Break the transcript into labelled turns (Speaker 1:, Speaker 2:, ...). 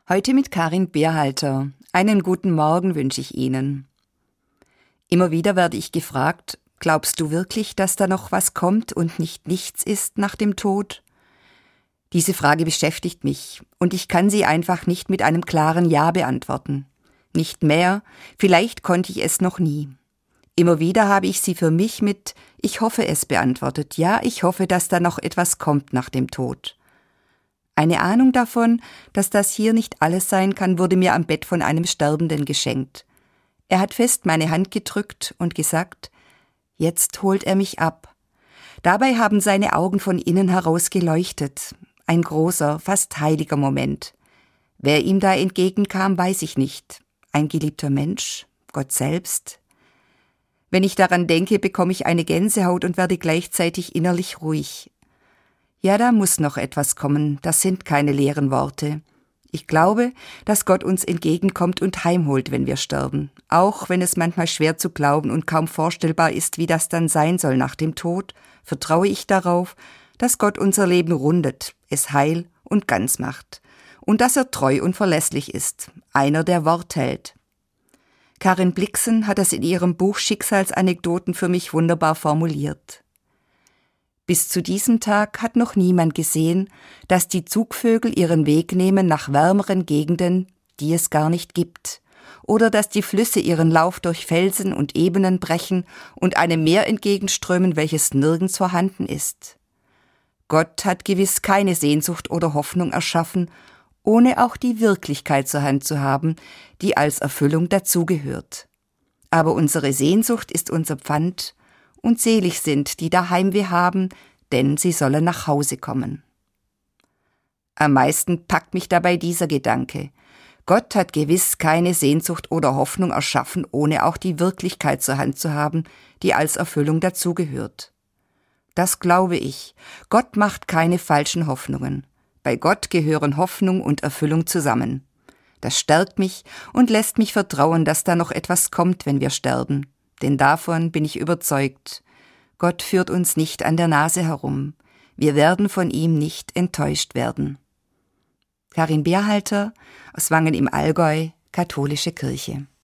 Speaker 1: Heute mit Karin Beerhalter. Einen guten Morgen wünsche ich Ihnen. Immer wieder werde ich gefragt, glaubst du wirklich, dass da noch was kommt und nicht nichts ist nach dem Tod? Diese Frage beschäftigt mich und ich kann sie einfach nicht mit einem klaren Ja beantworten. Nicht mehr, vielleicht konnte ich es noch nie. Immer wieder habe ich sie für mich mit „Ich hoffe es" beantwortet. Ja, ich hoffe, dass da noch etwas kommt nach dem Tod. Eine Ahnung davon, dass das hier nicht alles sein kann, wurde mir am Bett von einem Sterbenden geschenkt. Er hat fest meine Hand gedrückt und gesagt, jetzt holt er mich ab. Dabei haben seine Augen von innen heraus geleuchtet. Ein großer, fast heiliger Moment. Wer ihm da entgegenkam, weiß ich nicht. Ein geliebter Mensch? Gott selbst? Wenn ich daran denke, bekomme ich eine Gänsehaut und werde gleichzeitig innerlich ruhig. Ja, da muss noch etwas kommen, das sind keine leeren Worte. Ich glaube, dass Gott uns entgegenkommt und heimholt, wenn wir sterben. Auch wenn es manchmal schwer zu glauben und kaum vorstellbar ist, wie das dann sein soll nach dem Tod, vertraue ich darauf, dass Gott unser Leben rundet, es heil und ganz macht. Und dass er treu und verlässlich ist, einer, der Wort hält. Karin Blixen hat das in ihrem Buch Schicksalsanekdoten für mich wunderbar formuliert. Bis zu diesem Tag hat noch niemand gesehen, dass die Zugvögel ihren Weg nehmen nach wärmeren Gegenden, die es gar nicht gibt, oder dass die Flüsse ihren Lauf durch Felsen und Ebenen brechen und einem Meer entgegenströmen, welches nirgends vorhanden ist. Gott hat gewiss keine Sehnsucht oder Hoffnung erschaffen, ohne auch die Wirklichkeit zur Hand zu haben, die als Erfüllung dazugehört. Aber unsere Sehnsucht ist unser Pfand, und selig sind, die daheim wir haben, denn sie sollen nach Hause kommen. Am meisten packt mich dabei dieser Gedanke. Gott hat gewiss keine Sehnsucht oder Hoffnung erschaffen, ohne auch die Wirklichkeit zur Hand zu haben, die als Erfüllung dazugehört. Das glaube ich. Gott macht keine falschen Hoffnungen. Bei Gott gehören Hoffnung und Erfüllung zusammen. Das stärkt mich und lässt mich vertrauen, dass da noch etwas kommt, wenn wir sterben. Denn davon bin ich überzeugt. Gott führt uns nicht an der Nase herum. Wir werden von ihm nicht enttäuscht werden. Karin Beerhalter aus Wangen im Allgäu, Katholische Kirche.